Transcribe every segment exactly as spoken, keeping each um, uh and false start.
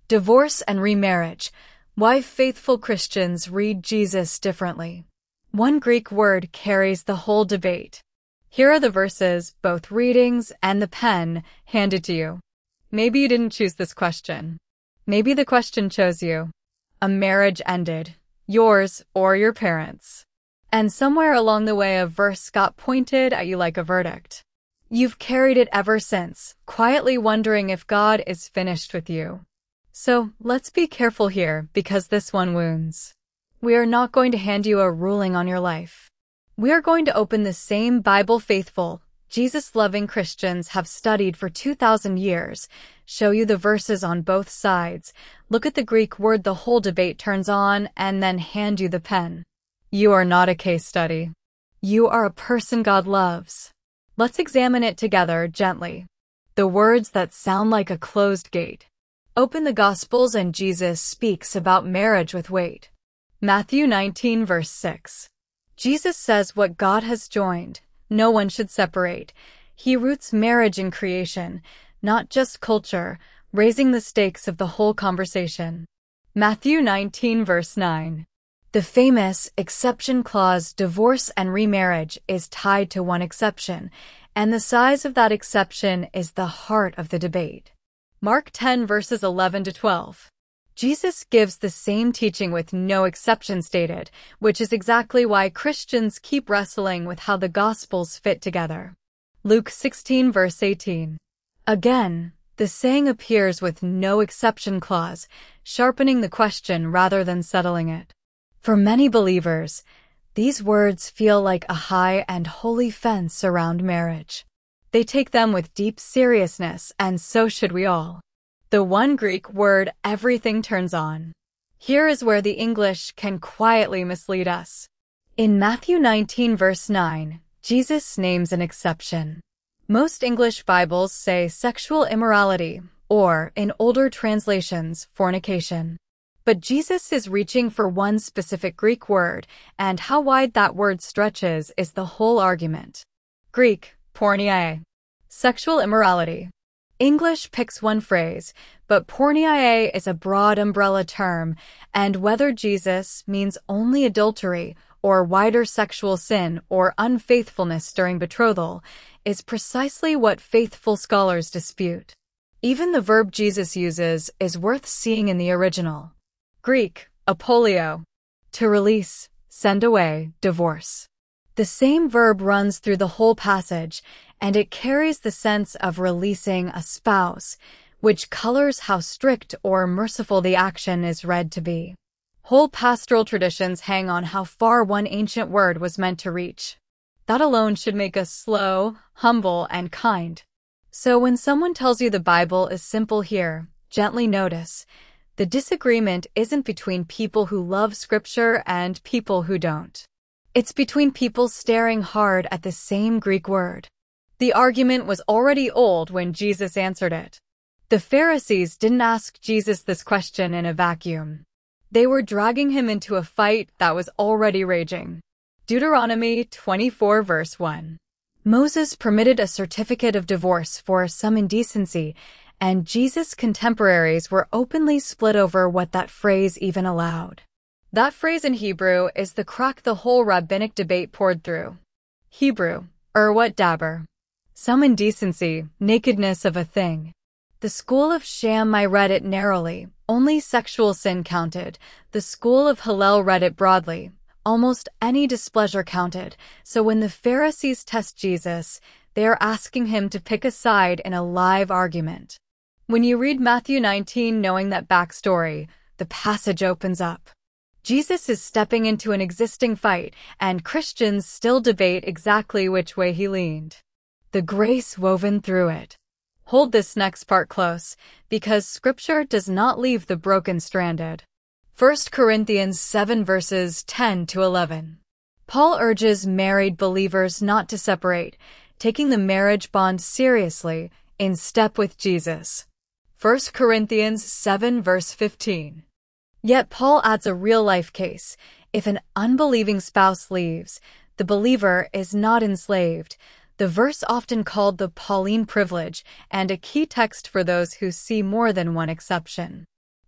Divorce and remarriage. Why faithful Christians read Jesus differently. One Greek word carries the whole debate. Here are the verses, both readings and the pen, handed to you. Maybe you didn't choose this question. Maybe the question chose you. A marriage ended. Yours or your parents'. And somewhere along the way a verse got pointed at you like a verdict. You've carried it ever since, quietly wondering if God is finished with you. So, let's be careful here, because this one wounds. We are not going to hand you a ruling on your life. We are going to open the same Bible-faithful, Jesus-loving Christians have studied for two thousand years, show you the verses on both sides, look at the Greek word the whole debate turns on, and then hand you the pen. You are not a case study. You are a person God loves. Let's examine it together gently. The words that sound like a closed gate. Open the Gospels and Jesus speaks about marriage with weight. Matthew nineteen verse six. Jesus says what God has joined, no one should separate. He roots marriage in creation, not just culture, raising the stakes of the whole conversation. Matthew nineteen verse nine. The famous exception clause, divorce and remarriage, is tied to one exception, and the size of that exception is the heart of the debate. Mark ten verses eleven to twelve. Jesus gives the same teaching with no exception stated, which is exactly why Christians keep wrestling with how the Gospels fit together. Luke sixteen verse eighteen. Again, the saying appears with no exception clause, sharpening the question rather than settling it. For many believers, these words feel like a high and holy fence around marriage. They take them with deep seriousness, and so should we all. The one Greek word everything turns on. Here is where the English can quietly mislead us. In Matthew nineteen verse nine, Jesus names an exception. Most English Bibles say sexual immorality, or, in older translations, fornication. But Jesus is reaching for one specific Greek word, and how wide that word stretches is the whole argument. Greek, porneia. Sexual immorality. English picks one phrase, but porneia is a broad umbrella term, and whether Jesus means only adultery or wider sexual sin or unfaithfulness during betrothal is precisely what faithful scholars dispute. Even the verb Jesus uses is worth seeing in the original. Greek, apolio. To release, send away, divorce. The same verb runs through the whole passage, and it carries the sense of releasing a spouse, which colors how strict or merciful the action is read to be. Whole pastoral traditions hang on how far one ancient word was meant to reach. That alone should make us slow, humble, and kind. So when someone tells you the Bible is simple here, gently notice, the disagreement isn't between people who love Scripture and people who don't. It's between people staring hard at the same Greek word. The argument was already old when Jesus answered it. The Pharisees didn't ask Jesus this question in a vacuum. They were dragging him into a fight that was already raging. Deuteronomy twenty-four verse one. Moses permitted a certificate of divorce for some indecency, and Jesus' contemporaries were openly split over what that phrase even allowed. That phrase in Hebrew is the crack the whole rabbinic debate poured through. Hebrew, erwat daber. Some indecency, nakedness of a thing. The school of Shammai read it narrowly, only sexual sin counted. The school of Hillel read it broadly, almost any displeasure counted. So when the Pharisees test Jesus, they are asking him to pick a side in a live argument. When you read Matthew nineteen knowing that backstory, the passage opens up. Jesus is stepping into an existing fight, and Christians still debate exactly which way he leaned. The grace woven through it. Hold this next part close, because Scripture does not leave the broken stranded. First Corinthians seven verses ten to eleven. Paul urges married believers not to separate, taking the marriage bond seriously, in step with Jesus. First Corinthians seven verse fifteen. Yet Paul adds a real-life case. If an unbelieving spouse leaves, the believer is not enslaved. The verse often called the Pauline privilege, and a key text for those who see more than one exception.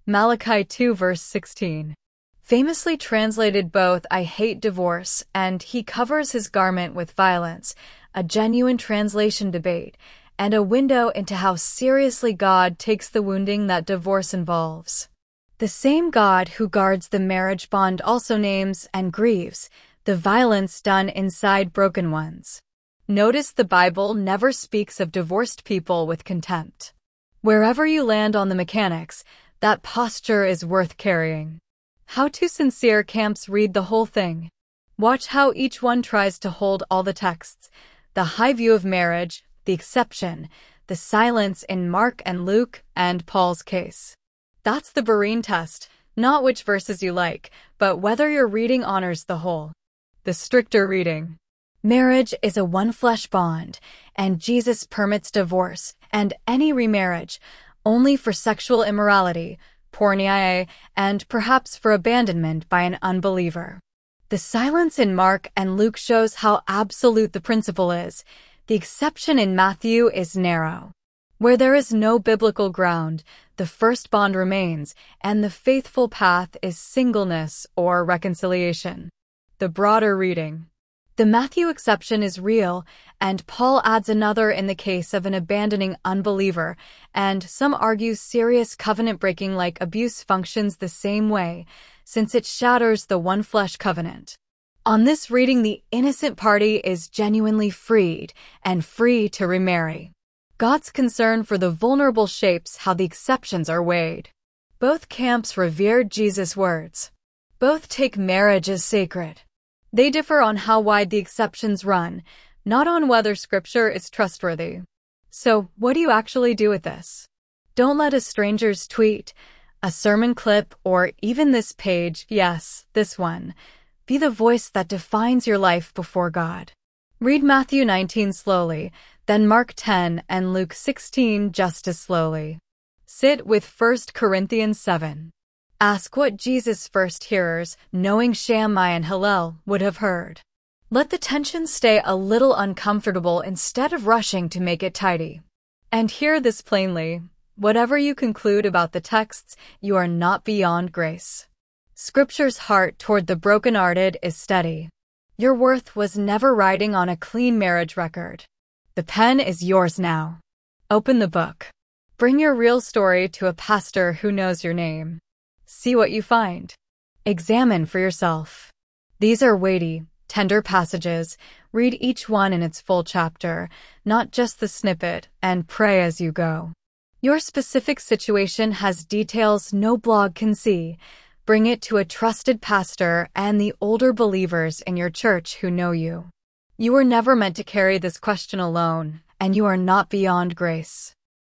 Malachi two verse sixteen. Famously translated both "I hate divorce" and "he covers his garment with violence," a genuine translation debate, and a window into how seriously God takes the wounding that divorce involves. The same God who guards the marriage bond also names and grieves the violence done inside broken ones. Notice the Bible never speaks of divorced people with contempt. Wherever you land on the mechanics, that posture is worth carrying. How to Sincere Camps read the whole thing. Watch how each one tries to hold all the texts, the high view of marriage, the exception, the silence in Mark and Luke, and Paul's case. That's the Berean test, not which verses you like, but whether your reading honors the whole. The stricter reading. Marriage is a one-flesh bond, and Jesus permits divorce and any remarriage only for sexual immorality, porneia, and perhaps for abandonment by an unbeliever. The silence in Mark and Luke shows how absolute the principle is. The exception in Matthew is narrow. Where there is no biblical ground, the first bond remains, and the faithful path is singleness or reconciliation. The broader reading. The Matthew exception is real, and Paul adds another in the case of an abandoning unbeliever, and some argue serious covenant-breaking like abuse functions the same way, since it shatters the one-flesh covenant. On this reading, the innocent party is genuinely freed and free to remarry. God's concern for the vulnerable shapes how the exceptions are weighed. Both camps revered Jesus' words. Both take marriage as sacred. They differ on how wide the exceptions run, not on whether Scripture is trustworthy. So, what do you actually do with this? Don't let a stranger's tweet, a sermon clip, or even this page, yes, this one, be the voice that defines your life before God. Read Matthew nineteen slowly, then Mark ten and Luke sixteen just as slowly. Sit with First Corinthians seven. Ask what Jesus' first hearers, knowing Shammai and Hillel, would have heard. Let the tension stay a little uncomfortable instead of rushing to make it tidy. And hear this plainly. Whatever you conclude about the texts, you are not beyond grace. Scripture's heart toward the brokenhearted is steady. Your worth was never riding on a clean marriage record. The pen is yours now. Open the book. Bring your real story to a pastor who knows your name. See what you find. Examine for yourself. These are weighty, tender passages. Read each one in its full chapter, not just the snippet, and pray as you go. Your specific situation has details no blog can see. Bring it to a trusted pastor and the older believers in your church who know you. You were never meant to carry this question alone, and you are not beyond grace.